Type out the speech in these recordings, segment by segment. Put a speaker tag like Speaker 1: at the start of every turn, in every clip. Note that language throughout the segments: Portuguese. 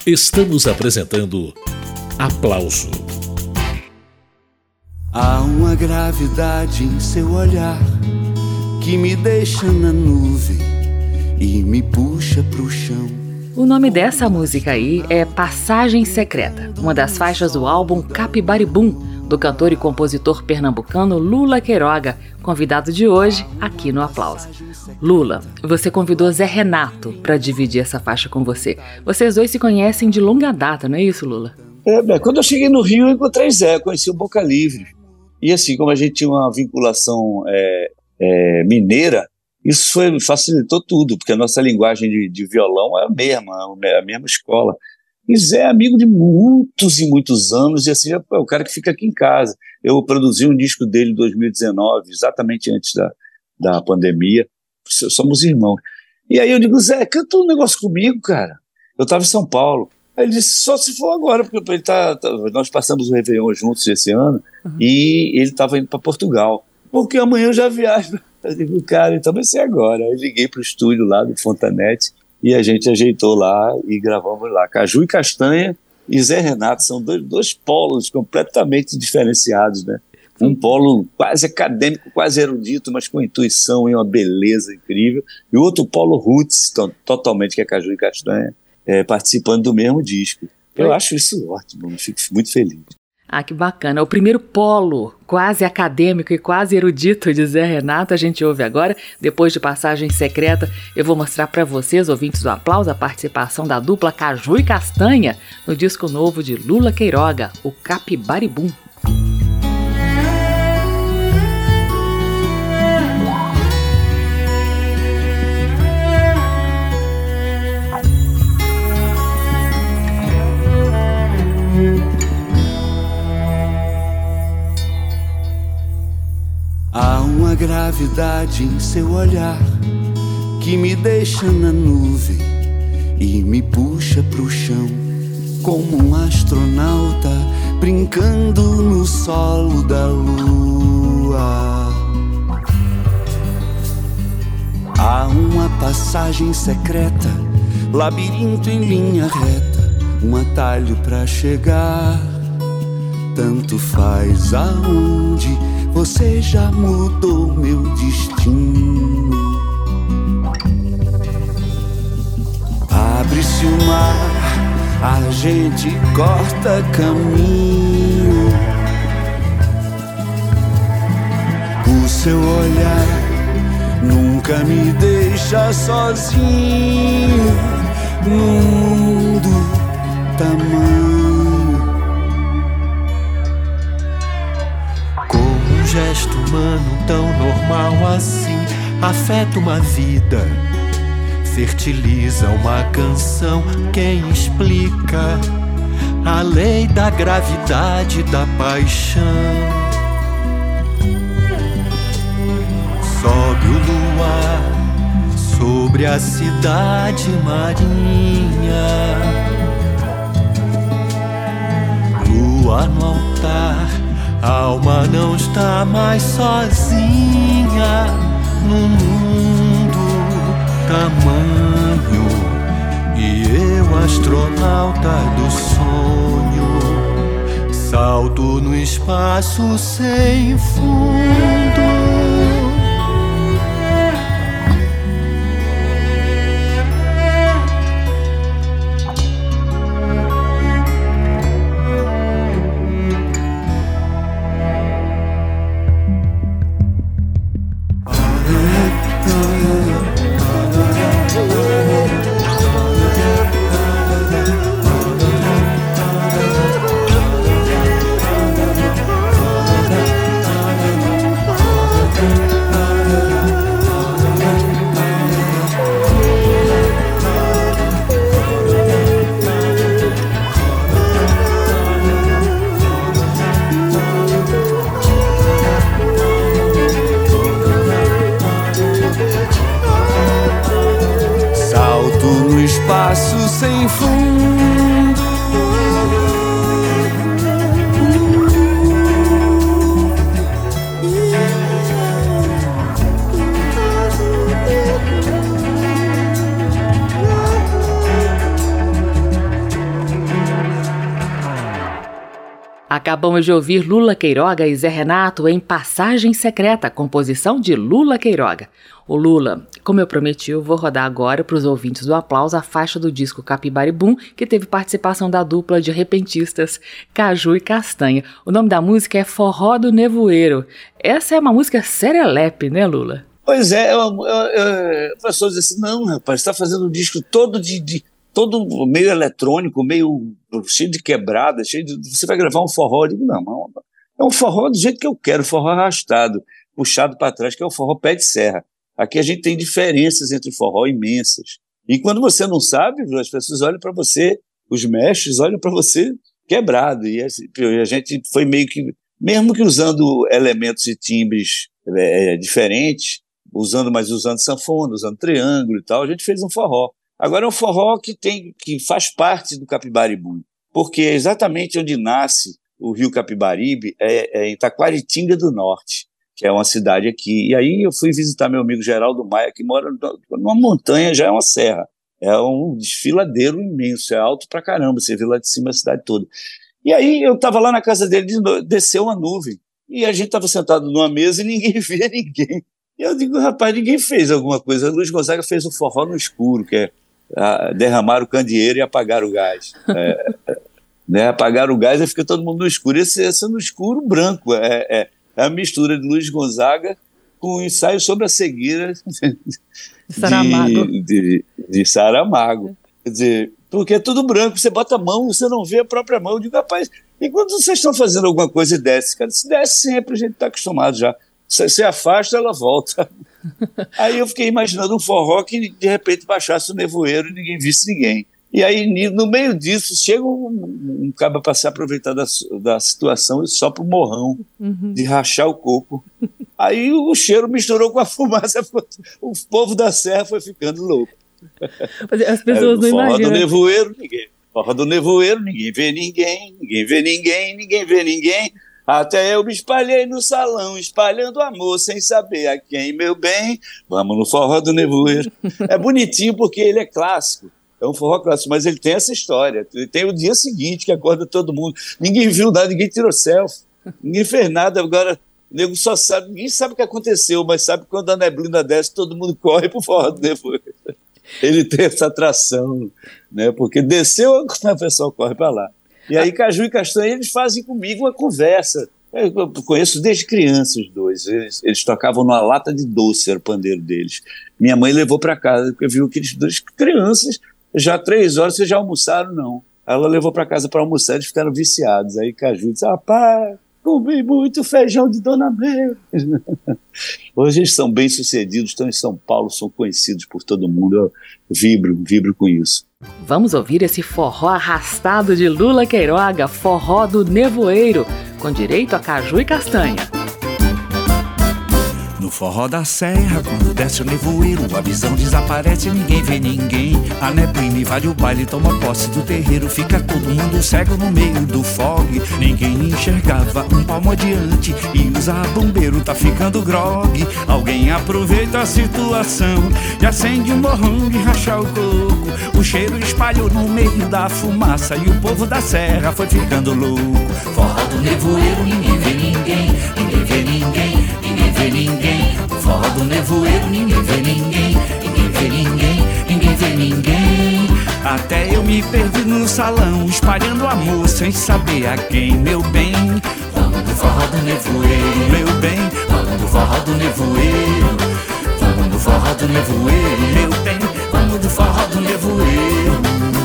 Speaker 1: Estamos apresentando Aplauso.
Speaker 2: Há uma gravidade em seu olhar que me deixa na nuvem e me puxa pro chão.
Speaker 3: O nome dessa música aí é Passagem Secreta, uma das faixas do álbum Capibaribum, do cantor e compositor pernambucano Lula Queiroga, convidado de hoje aqui no Aplauso. Lula, você convidou Zé Renato para dividir essa faixa com você. Vocês dois se conhecem de longa data, não é isso, Lula?
Speaker 4: Quando eu cheguei no Rio, eu encontrei Zé, conheci o Boca Livre. E assim, como a gente tinha uma vinculação mineira, isso facilitou tudo, porque a nossa linguagem de violão é a mesma escola. E Zé é amigo de muitos e muitos anos, e assim, é o cara que fica aqui em casa. Eu produzi um disco dele em 2019, exatamente antes da pandemia. Somos irmãos. E aí eu digo, Zé, canta um negócio comigo, cara. Eu estava em São Paulo. Aí ele disse, só se for agora, porque ele nós passamos o Réveillon juntos esse ano, e ele estava indo para Portugal. Porque amanhã eu já viajo. Eu digo, cara, então vai ser agora. Aí liguei para o estúdio lá do Fontanete, e a gente ajeitou lá e gravamos lá. Caju e Castanha e Zé Renato são dois polos completamente diferenciados, né? Um polo quase acadêmico, quase erudito, mas com intuição e uma beleza incrível. E o outro polo roots, totalmente, que é Caju e Castanha, participando do mesmo disco. Eu acho isso ótimo, eu fico muito feliz.
Speaker 3: Ah, que bacana. O primeiro polo quase acadêmico e quase erudito de Zé Renato a gente ouve agora. Depois de Passagem Secreta, eu vou mostrar para vocês, ouvintes do Aplauso, a participação da dupla Caju e Castanha no disco novo de Lula Queiroga, o Capibaribum.
Speaker 2: Há uma gravidade em seu olhar que me deixa na nuvem e me puxa pro chão, como um astronauta brincando no solo da lua. Há uma passagem secreta, labirinto em linha reta, um atalho pra chegar. Tanto faz aonde você já mudou meu destino. Abre-se o mar, a gente corta caminho. O seu olhar nunca me deixa sozinho num mundo tamanho.
Speaker 5: Gesto humano tão normal assim afeta uma vida, fertiliza uma canção. Quem explica a lei da gravidade da paixão? Sobe o luar sobre a cidade marinha, lua no altar. A alma não está mais sozinha no mundo tamanho. E eu, astronauta do sonho, salto no espaço sem fundo.
Speaker 2: Espaço sem fundo.
Speaker 3: Acabamos de ouvir Lula Queiroga e Zé Renato em Passagem Secreta, composição de Lula Queiroga. O Lula, como eu prometi, eu vou rodar agora para os ouvintes do Aplauso a faixa do disco Capibari Bum, que teve participação da dupla de repentistas Caju e Castanha. O nome da música é Forró do Nevoeiro. Essa é uma música serelepe, né, Lula?
Speaker 4: Pois é, o professor disse assim, não, rapaz, você está fazendo um disco todo todo meio eletrônico, meio cheio de quebrada, você vai gravar um forró? Eu digo, não, é um forró do jeito que eu quero, forró arrastado, puxado para trás, que é o forró pé de serra. Aqui a gente tem diferenças entre forró imensas. E quando você não sabe, as pessoas olham para você, os mestres olham para você quebrado. E a gente foi meio que, mesmo que usando elementos e timbres diferentes, usando sanfona, usando triângulo e tal, a gente fez um forró. Agora é um forró que faz parte do Capibari Bum, porque é exatamente onde nasce o Rio Capibaribe, em Taquaritinga do Norte, que é uma cidade aqui. E aí eu fui visitar meu amigo Geraldo Maia, que mora numa montanha, já é uma serra. É um desfiladeiro imenso, é alto pra caramba, você vê lá de cima a cidade toda. E aí eu estava lá na casa dele, desceu uma nuvem, e a gente estava sentado numa mesa e ninguém via ninguém. E eu digo, rapaz, ninguém fez alguma coisa. Luiz Gonzaga fez o forró no escuro, que é derramar o candeeiro e apagar o gás. Apagar o gás e fica todo mundo no escuro. Esse é no escuro branco. É a mistura de Luiz Gonzaga com o ensaio sobre a cegueira de Saramago. Quer dizer, porque é tudo branco, você bota a mão, você não vê a própria mão. Eu digo, rapaz, e quando vocês estão fazendo alguma coisa e desce? Cara, se desce sempre, a gente está acostumado já. Você afasta, ela volta. Aí eu fiquei imaginando um forró que de repente baixasse o nevoeiro e ninguém visse ninguém. E aí, no meio disso, chega um cara para se aproveitar da situação e sopra o morrão de rachar o coco. Aí o cheiro misturou com a fumaça, o povo da serra foi ficando louco.
Speaker 3: As pessoas não imaginam.
Speaker 4: Forró do nevoeiro, ninguém vê ninguém, ninguém vê ninguém, ninguém vê ninguém. Até eu me espalhei no salão, espalhando amor sem saber a quem, meu bem. Vamos no forró do nevoeiro. É bonitinho porque ele é clássico. É um forró clássico, mas ele tem essa história. Ele tem o dia seguinte que acorda todo mundo. Ninguém viu nada, ninguém tirou selfie. Ninguém fez nada. Agora, o nego só sabe, ninguém sabe o que aconteceu, mas sabe que quando a neblina desce, todo mundo corre pro forró do nevoeiro. Ele tem essa atração, né? Porque desceu, o pessoal corre para lá. E aí Caju e Castanha, eles fazem comigo uma conversa. Eu conheço desde criança os dois. Eles tocavam numa lata de doce, era o pandeiro deles. Minha mãe levou para casa, porque viu aqueles dois crianças, já 3 horas, vocês já almoçaram? Não. Ela levou para casa para almoçar, eles ficaram viciados. Aí Caju disse, rapaz, comi muito feijão de Dona Meire. Hoje eles são bem-sucedidos, estão em São Paulo, são conhecidos por todo mundo. Eu vibro com isso.
Speaker 3: Vamos ouvir esse forró arrastado de Lula Queiroga, Forró do Nevoeiro, com direito a Caju e Castanha.
Speaker 2: No forró da serra, quando desce o nevoeiro, a visão desaparece, ninguém vê ninguém. A neblina invade o baile, toma posse do terreiro, fica todo mundo cego no meio do fogue. Ninguém enxergava um palmo adiante e usa bombeiro, tá ficando grogue. Alguém aproveita a situação e acende um morrão de rachar o coco. O cheiro espalhou no meio da fumaça e o povo da serra foi ficando louco. Forró do nevoeiro, ninguém vê ninguém, ninguém vê ninguém, ninguém vê ninguém. Forró do nevoeiro, ninguém vê ninguém, ninguém vê ninguém, ninguém vê ninguém. Até eu me perdi no salão, espalhando amor sem saber a quem, meu bem. Vamos do forró do nevoeiro, meu bem. Vamos do forró do nevoeiro. Vamos do forró do nevoeiro, meu bem. Vamos do forró do nevoeiro.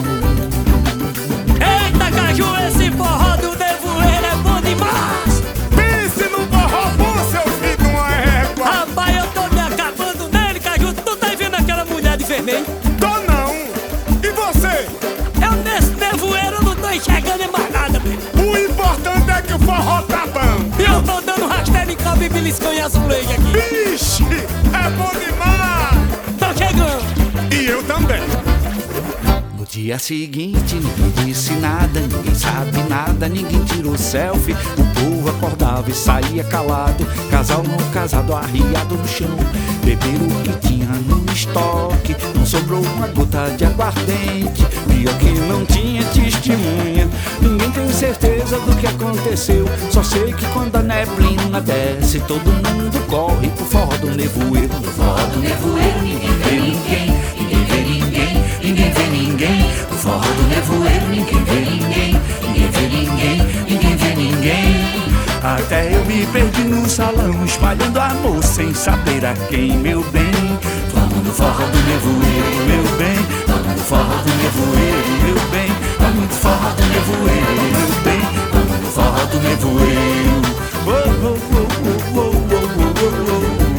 Speaker 6: Eita, Caju, esse forró do nevoeiro é bom demais.
Speaker 7: Pense no forró bom, seu filho de uma égua.
Speaker 6: Rapaz, eu tô me acabando nele, Caju. Tu tá vendo aquela mulher de vermelho?
Speaker 7: Tô não. E você?
Speaker 6: Eu nesse nevoeiro eu não tô enxergando mais nada, velho.
Speaker 7: O importante é que o forró tá bom.
Speaker 6: E eu tô dando rasteiro em cabo e beliscão e azulejo aqui.
Speaker 7: Vixe, é bom demais.
Speaker 6: Tô chegando.
Speaker 7: E eu também.
Speaker 2: No dia seguinte ninguém disse nada, ninguém sabe nada, ninguém tirou selfie. O povo acordava e saía calado, casal não casado arriado no chão. Beberam o que tinha no estoque, não sobrou uma gota de aguardente. Pior que não tinha testemunha, ninguém tem certeza do que aconteceu. aconteceu. Só sei que quando a neblina desce, todo mundo corre pro forró do nevoeiro. No forró do nevoeiro ninguém vê ninguém, ninguém vê ninguém, ninguém vê ninguém. No forró do nevoeiro ninguém vê ninguém, ninguém vê ninguém, ninguém vê ninguém. Até eu me perdi no salão, espalhando amor sem saber a quem, meu bem. Vamos no forró do nevoeiro, meu bem. Vamos no forró do nevoeiro, meu bem. Vamos no forró do nevoeiro, meu bem. Vamos no forró do nevoeiro. Oh, oh, oh, oh, oh, oh, oh,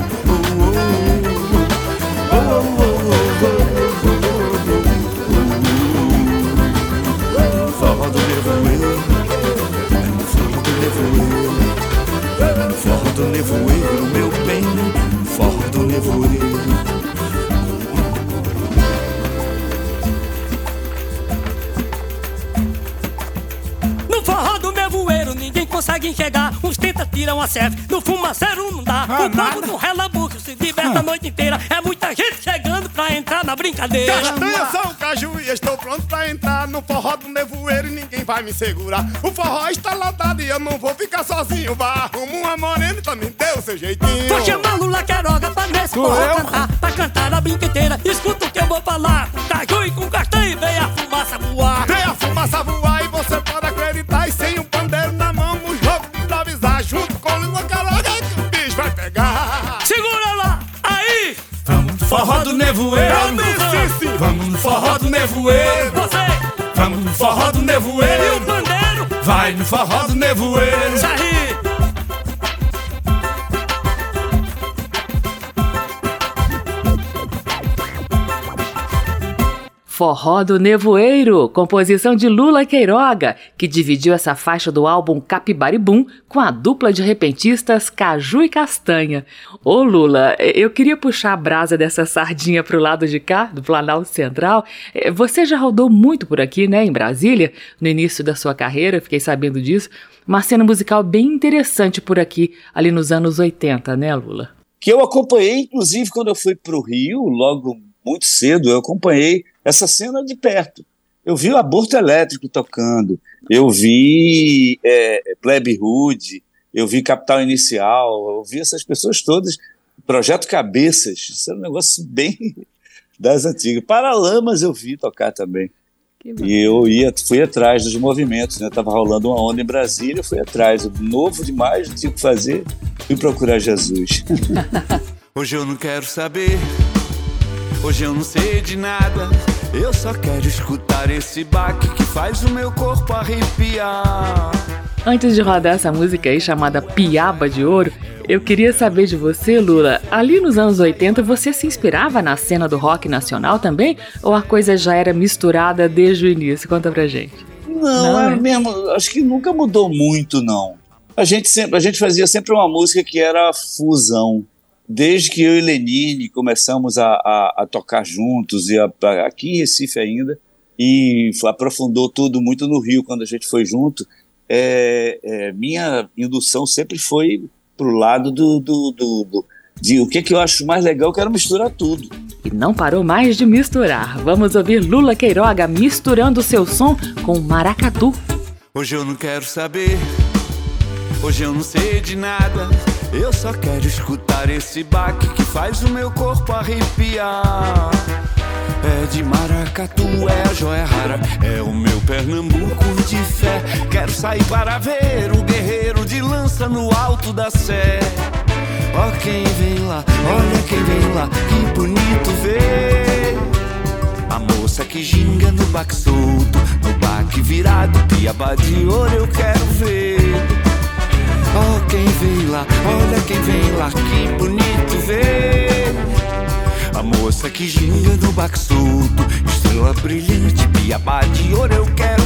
Speaker 2: oh, forró do nevoeiro, forró do nevoeiro. Forró do nevoeiro, meu bem, forró do nevoeiro.
Speaker 6: No forró do nevoeiro ninguém consegue enxergar. Uns tenta, tiram a selfie, no fumaceiro não dá. O povo no relabucho se diverte a noite inteira. É muita gente chegando pra entrar na brincadeira.
Speaker 7: Castanha, sou caju e estou pronto pra entrar no forró do nevoeiro e ninguém vai me segurar. O forró está lotado e eu não vou ficar sozinho. Vá, arrumo uma morena e também deu o seu jeitinho.
Speaker 6: Tô chamando Lula Queiroga pra nesse forró cantar, pra cantar a brincadeira. Escuta o que eu vou falar. Caju e com castanha vem a fumaça voar.
Speaker 7: Vem a fumaça voar e você pode acreditar. E sem um pandeiro na mão, os loucos improvisar. Junto com Lula Queiroga que o bicho vai pegar.
Speaker 6: Segura lá, aí!
Speaker 2: Vamos no forró do nevoeiro. Vamos no forró do nevoeiro.
Speaker 6: Você!
Speaker 2: Vamos no forró do nevoeiro.
Speaker 6: E o pandeiro?
Speaker 2: Vai no forró do nevoeiro.
Speaker 6: Saí!
Speaker 3: Forró do Nevoeiro, composição de Lula Queiroga, que dividiu essa faixa do álbum Capibari-Bum com a dupla de repentistas Caju e Castanha. Ô Lula, eu queria puxar a brasa dessa sardinha pro lado de cá, do Planalto Central. Você já rodou muito por aqui, né, em Brasília, no início da sua carreira, fiquei sabendo disso. Uma cena musical bem interessante por aqui, ali nos anos 80, né, Lula?
Speaker 4: Que eu acompanhei, inclusive, quando eu fui pro Rio, logo muito cedo, eu acompanhei essa cena de perto. Eu vi o Aborto Elétrico tocando, eu vi Plebe Rude, eu vi Capital Inicial, eu vi essas pessoas todas, Projeto Cabeças, isso é um negócio bem das antigas. Paralamas eu vi tocar também. E eu fui atrás dos movimentos, né? Tava rolando uma onda em Brasília, eu fui atrás, novo demais, não tinha o que fazer, fui procurar Jesus.
Speaker 2: Hoje eu não quero saber, hoje eu não sei de nada, eu só quero escutar esse baque que faz o meu corpo arrepiar.
Speaker 3: Antes de rodar essa música aí chamada Piaba de Ouro, eu queria saber de você, Lula, ali nos anos 80 você se inspirava na cena do rock nacional também? Ou a coisa já era misturada desde o início? Conta pra gente.
Speaker 4: Não, é mesmo, acho que nunca mudou muito, não. A gente fazia sempre uma música que era fusão. Desde que eu e Lenine começamos a tocar juntos, e aqui em Recife ainda, e aprofundou tudo muito no Rio quando a gente foi junto, minha indução sempre foi pro lado de o que eu acho mais legal, eu quero misturar tudo.
Speaker 3: E não parou mais de misturar. Vamos ouvir Lula Queiroga misturando seu som com maracatu.
Speaker 2: Hoje eu não quero saber, hoje eu não sei de nada, eu só quero escutar esse baque que faz o meu corpo arrepiar. É de maracatu, é a joia rara, é o meu Pernambuco de fé. Quero sair para ver o guerreiro de lança no alto da sé. Ó quem vem lá, olha quem vem lá, que bonito ver. A moça que ginga no baque solto, no baque virado, piaba de ouro eu quero ver. Ó quem vem lá, olha quem vem lá, que bonito ver. A moça que ginga no baque solto, estrela brilhante, piaba de ouro eu quero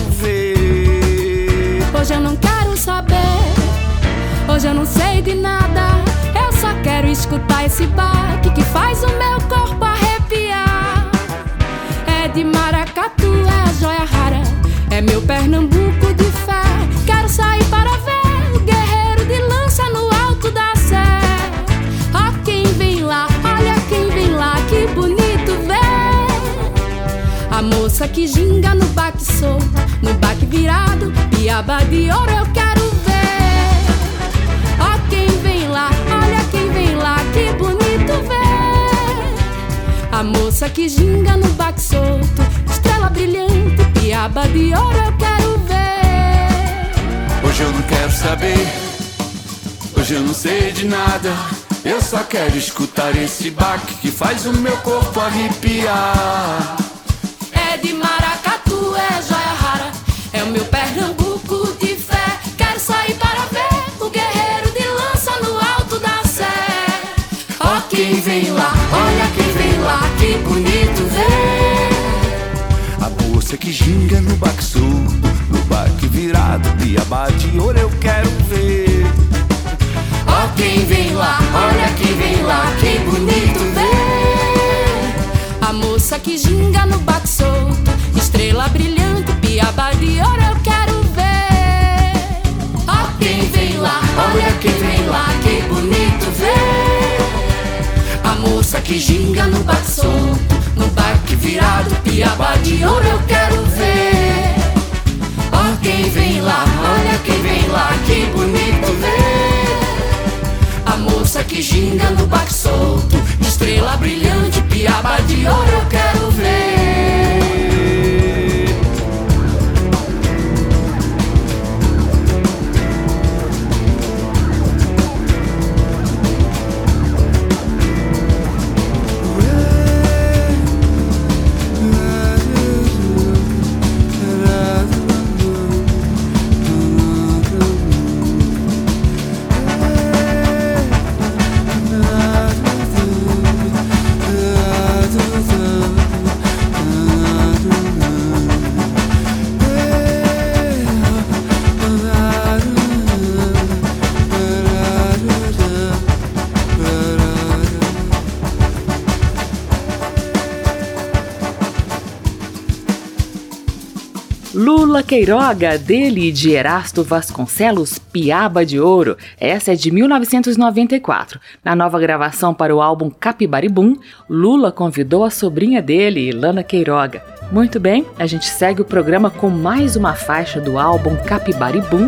Speaker 2: ver.
Speaker 8: Hoje eu não quero saber, hoje eu não sei de nada, eu só quero escutar esse baque que faz o meu corpo arrepiar. É de maracatu, é a joia rara, é meu Pernambuco de fé. Quero sair para ver o guerreiro de lança no alto da sé. Ó quem vem lá, olha quem vem lá, que bonito ver. A moça que ginga no baque solto, no baque virado, piaba de ouro eu quero ver. moça que ginga no baque solto, estrela brilhante, piaba de ouro eu quero ver.
Speaker 2: Hoje eu não quero saber, hoje eu não sei de nada. Eu só quero escutar esse baque que faz o meu corpo arrepiar.
Speaker 8: É de maracatu, é joia rara, é o meu Pernambuco de fé. Quero sair para ver o guerreiro de lança no alto da sé. Ó quem vem lá, olha quem vem lá, que bonito ver.
Speaker 2: A moça que ginga no baque solto, no baque virado, piaba de ouro eu quero ver.
Speaker 8: Ó quem vem lá, olha quem vem lá, que bonito ver. A moça que ginga no baque solto, estrela brilhante, piaba de ouro eu quero ver. Ó quem vem lá, olha quem vem lá, que bonito ver. A moça que ginga no baque solto, no baque virado, piaba de ouro eu quero ver. Ó quem vem lá, olha quem vem lá, que bonito ver. A moça que ginga no baque solto, estrela brilhante, piaba de ouro eu quero ver.
Speaker 3: Lula Queiroga, dele e de Erasto Vasconcelos, Piaba de Ouro. Essa é de 1994. Na nova gravação para o álbum Capibaribum, Lula convidou a sobrinha dele, Lana Queiroga. Muito bem, a gente segue o programa com mais uma faixa do álbum Capibaribum.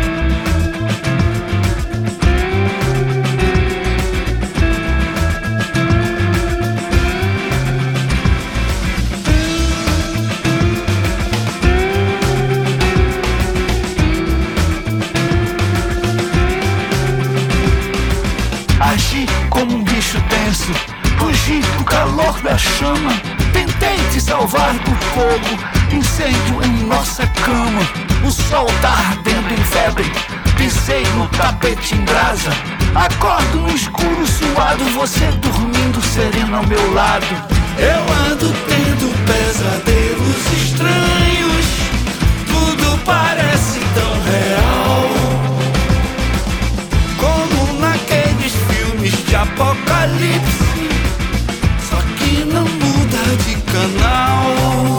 Speaker 2: Agi como um bicho tenso, fugi do calor da chama. Tentei te salvar do fogo, incêndio em nossa cama. O sol tá ardendo em febre, pisei no tapete em brasa. Acordo no escuro suado, você dormindo sereno ao meu lado. Eu ando tendo pesadelos estranhos, tudo parece tão real, como naqueles filmes de apocalipse, só que não muda de canal.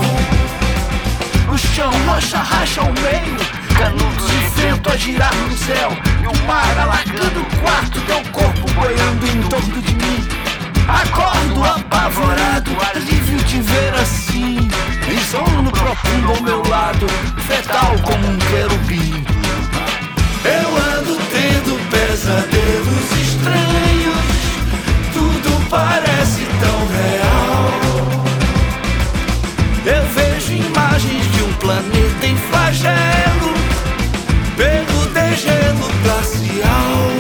Speaker 2: O chão rocha racha ao meio, canudos de vento a girar no céu, e o mar alargando o quarto, teu corpo boiando em torno de mim. Acordo apavorado, alívio de ver assim, em sono profundo ao meu lado, fetal como um querubim. Eu ando tendo pesadelos estranhos, tudo parece tão real. Eu vejo imagens de um planeta em flagelo, pelo degelo glacial.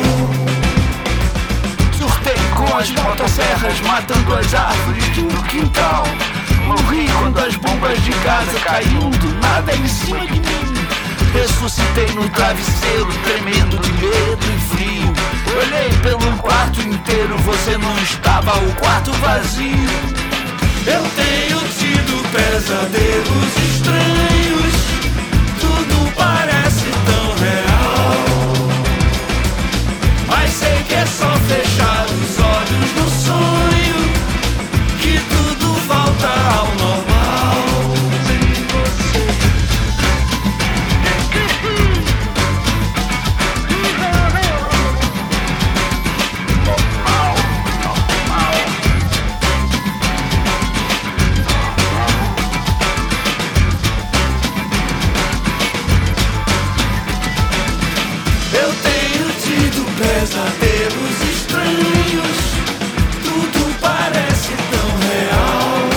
Speaker 2: Surtei com as motosserras, matando as árvores do quintal. Morri quando as bombas de casa caíam do nada em cima de mim. Ressuscitei no travesseiro, tremendo de medo e frio. Olhei pelo quarto inteiro, você não estava, o quarto vazio. Eu tenho tido pesadelos estranhos, tudo parece tão real, mas sei que é só fechar os olhos no sonho, que tudo volta ao normal. Pesadelos estranhos, tudo parece tão real,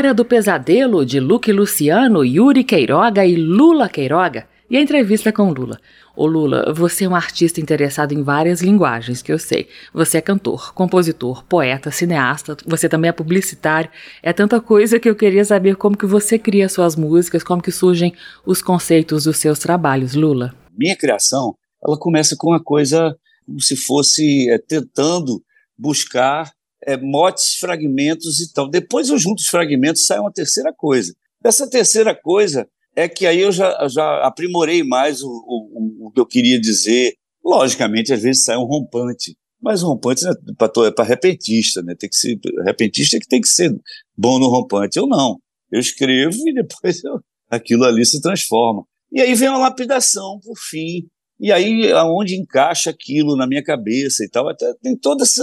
Speaker 3: Hora do Pesadelo, de Luque Luciano, Yuri Queiroga e Lula Queiroga. E a entrevista com Lula. Ô Lula, você é um artista interessado em várias linguagens, que eu sei. Você é cantor, compositor, poeta, cineasta, você também é publicitário. É tanta coisa que eu queria saber como que você cria suas músicas, como que surgem os conceitos dos seus trabalhos, Lula.
Speaker 4: Minha criação, ela começa com uma coisa como se fosse tentando buscar motes, fragmentos e tal. Depois eu junto os fragmentos, sai uma terceira coisa. Essa terceira coisa é que aí eu já aprimorei mais o que eu queria dizer. Logicamente, às vezes sai um rompante, mas o rompante é para repentista, né? Tem que ser repentista, que tem que ser bom no rompante. Eu não. Eu escrevo e depois aquilo ali se transforma. E aí vem uma lapidação, por fim. E aí, aonde encaixa aquilo na minha cabeça e tal, até tem toda essa...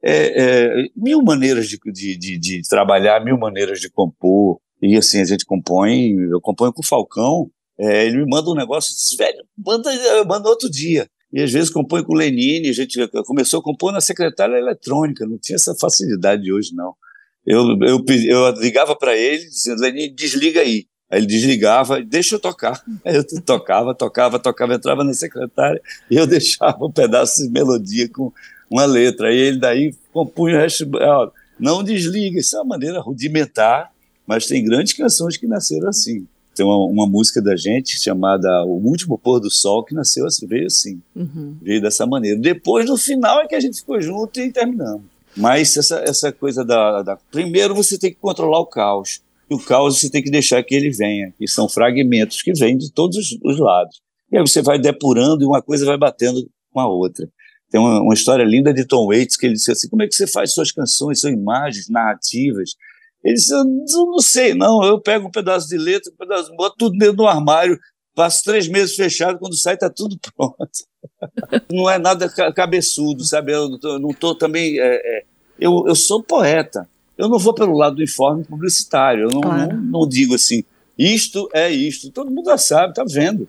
Speaker 4: mil maneiras de trabalhar, mil maneiras de compor. E assim, a gente eu componho com o Falcão, ele me manda um negócio e diz, velho, manda outro dia. E às vezes componho com o Lenine, a gente começou a compor na secretária eletrônica, não tinha essa facilidade de hoje, não. Eu ligava para ele, dizendo, Lenine, desliga aí. Aí ele desligava, deixa eu tocar. Aí eu tocava, entrava na secretária e eu deixava um pedaço de melodia com uma letra. Aí ele daí compunha o resto, não desliga, isso é uma maneira rudimentar, mas tem grandes canções que nasceram assim. Tem uma música da gente chamada O Último Pôr do Sol, que nasceu assim, veio assim, veio dessa maneira. Depois, no final, é que a gente ficou junto e terminamos. Mas essa coisa primeiro você tem que controlar o caos, e o caos você tem que deixar que ele venha, que são fragmentos que vêm de todos os lados. E aí você vai depurando e uma coisa vai batendo com a outra. Tem uma história linda de Tom Waits, que ele disse assim, como é que você faz suas canções, suas imagens, narrativas? Ele disse, eu não sei, não, eu pego um pedaço de letra, boto tudo dentro do armário, passo 3 meses fechado, quando sai está tudo pronto. Não é nada cabeçudo, sabe? Eu não estou também... eu sou poeta, eu não vou pelo lado do informe publicitário, eu não digo assim, isto é isto, todo mundo já sabe, está vendo.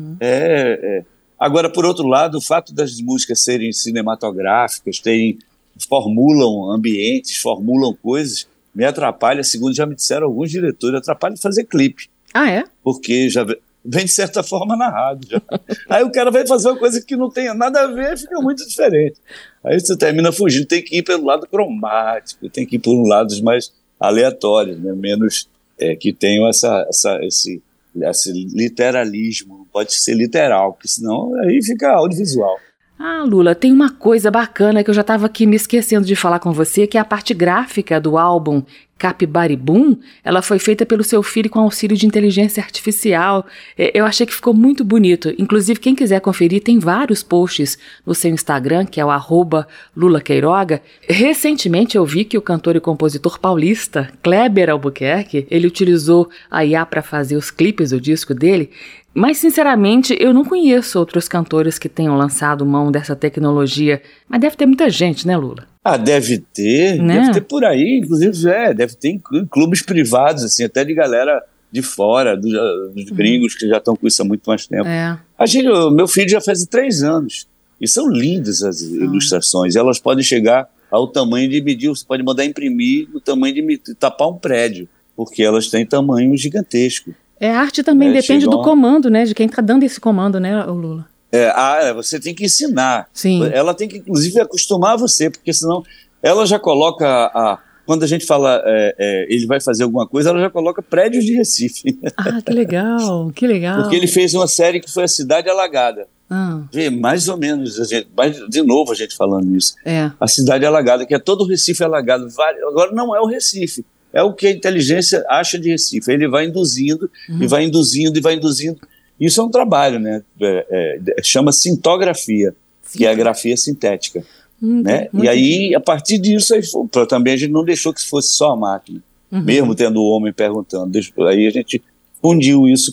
Speaker 4: Agora, por outro lado, o fato das músicas serem cinematográficas, formulam ambientes, formulam coisas, me atrapalha, segundo já me disseram alguns diretores, atrapalha fazer clipe.
Speaker 3: Ah, é?
Speaker 4: Porque já vem, de certa forma, narrado. Já. Aí o cara vai fazer uma coisa que não tenha nada a ver, fica muito diferente. Aí você termina fugindo, tem que ir pelo lado cromático, tem que ir por lados mais aleatórios, né? Menos que tenham esse literalismo, não pode ser literal, porque senão aí fica audiovisual.
Speaker 3: Ah, Lula, tem uma coisa bacana que eu já estava aqui me esquecendo de falar com você, que é a parte gráfica do álbum Capibari Boom. Ela foi feita pelo seu filho com auxílio de inteligência artificial. Eu achei que ficou muito bonito. Inclusive, quem quiser conferir, tem vários posts no seu Instagram, que é o @LulaQueiroga. Recentemente eu vi que o cantor e compositor paulista, Kleber Albuquerque, ele utilizou a IA para fazer os clipes do disco dele. Mas, sinceramente, eu não conheço outros cantores que tenham lançado mão dessa tecnologia. Mas deve ter muita gente, né, Lula?
Speaker 4: Ah, deve ter. Né? Deve ter por aí. Inclusive, deve ter em clubes privados, assim, até de galera de fora, dos gringos que já estão com isso há muito mais tempo. Meu filho já faz 3 anos. E são lindas as ilustrações. Elas podem chegar ao tamanho de medir, você pode mandar imprimir o tamanho de tapar um prédio, porque elas têm tamanho gigantesco.
Speaker 3: A arte também depende do comando, né? De quem está dando esse comando, né, Lula?
Speaker 4: Você tem que ensinar.
Speaker 3: Sim.
Speaker 4: Ela tem que, inclusive, acostumar você, porque senão ela já coloca... Quando a gente fala ele vai fazer alguma coisa, ela já coloca prédios de Recife.
Speaker 3: Ah, que legal, que legal.
Speaker 4: Porque ele fez uma série que foi A Cidade Alagada. Mais ou menos, de novo a gente falando isso. A Cidade Alagada, que é todo o Recife alagado. Agora não é o Recife. É o que a inteligência acha de Recife. Ele vai induzindo, e vai induzindo, e vai induzindo. Isso é um trabalho, né? Chama sintografia, que é a grafia sintética. Né? E aí, a partir disso, também a gente não deixou que fosse só a máquina. Mesmo tendo o homem perguntando. Aí a gente fundiu isso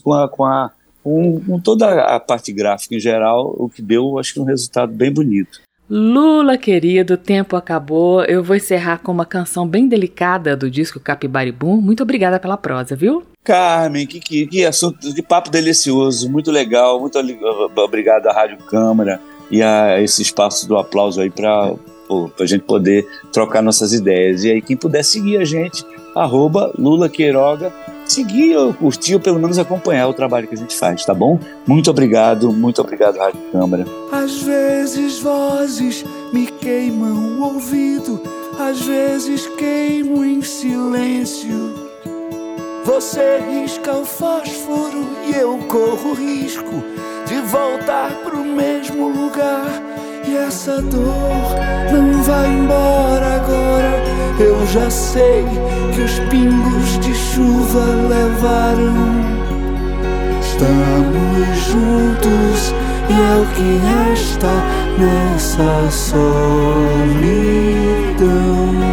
Speaker 4: com toda a parte gráfica em geral, o que deu, acho que, um resultado bem bonito.
Speaker 3: Lula, querido, o tempo acabou. Eu vou encerrar com uma canção bem delicada do disco Capibari Boom. Muito obrigada pela prosa, viu?
Speaker 4: Carmen, que assunto de papo delicioso, muito legal. Muito obrigado à Rádio Câmara e a esse espaço do aplauso aí para a gente poder trocar nossas ideias. E aí, quem puder seguir a gente, @LulaQueiroga, seguir ou curtir ou pelo menos acompanhar o trabalho que a gente faz, tá bom? Muito obrigado, Rádio Câmara.
Speaker 2: Às vezes vozes me queimam o ouvido, às vezes queimo em silêncio. Você risca o fósforo e eu corro risco de voltar pro mesmo lugar. E essa dor não vai embora agora. Eu já sei que os pingos de chuva levaram. Estamos juntos e é o que resta nessa solidão.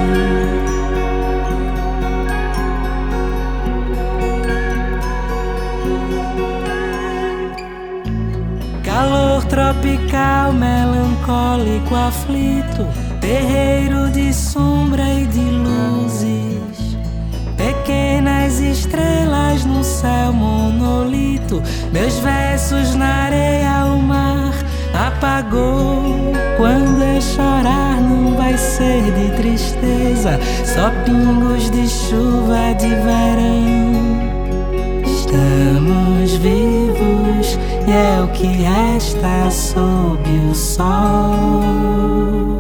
Speaker 9: Calor tropical, melancólico, aflito, terreiro de sombra e de luzes, pequenas estrelas no céu monolito, meus versos na areia, o mar apagou. Quando eu chorar não vai ser de tristeza, só pingos de chuva de verão. Estamos vivos e é o que resta sob o sol.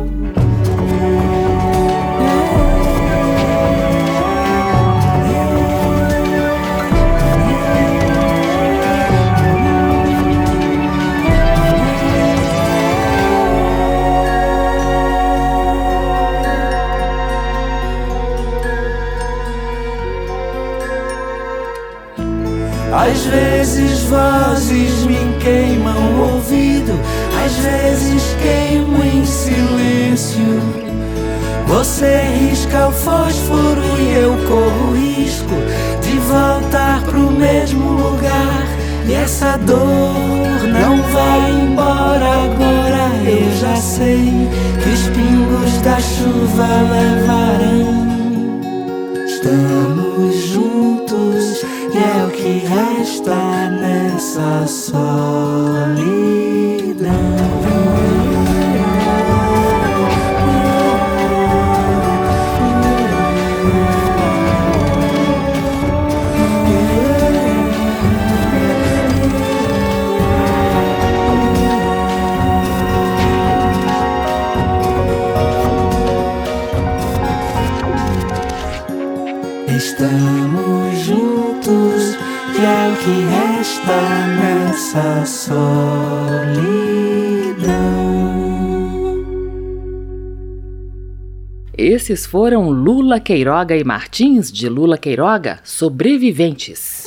Speaker 2: Às vezes vozes me queimam o ouvido, às vezes queimo em silêncio. Você risca o fósforo e eu corro risco de voltar pro mesmo lugar. E essa dor não vai embora agora. Eu já sei que os pingos da chuva levarão. Estamos juntos e é o que resta nessa solidão. Estamos juntos e é o que resta nessa solidão.
Speaker 3: Esses foram Lula Queiroga e Martins, de Lula Queiroga, Sobreviventes.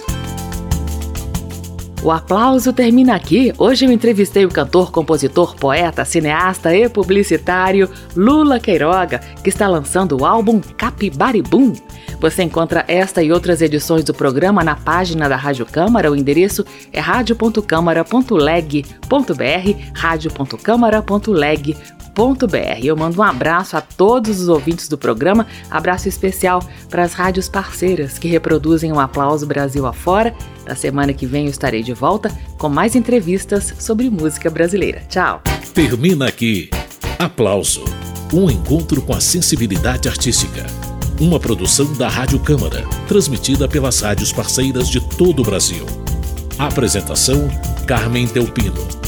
Speaker 3: O aplauso termina aqui. Hoje eu entrevistei o cantor, compositor, poeta, cineasta e publicitário Lula Queiroga, que está lançando o álbum Capibaribum. Você encontra esta e outras edições do programa na página da Rádio Câmara. O endereço é radio.câmara.leg.br, radio.câmara.leg.br. Eu mando um abraço a todos os ouvintes do programa, abraço especial para as rádios parceiras que reproduzem um aplauso Brasil afora. Na semana que vem eu estarei de volta com mais entrevistas sobre música brasileira. Tchau!
Speaker 1: Termina aqui Aplauso, um encontro com a sensibilidade artística. Uma produção da Rádio Câmara, transmitida pelas rádios parceiras de todo o Brasil. Apresentação: Carmen Delpino.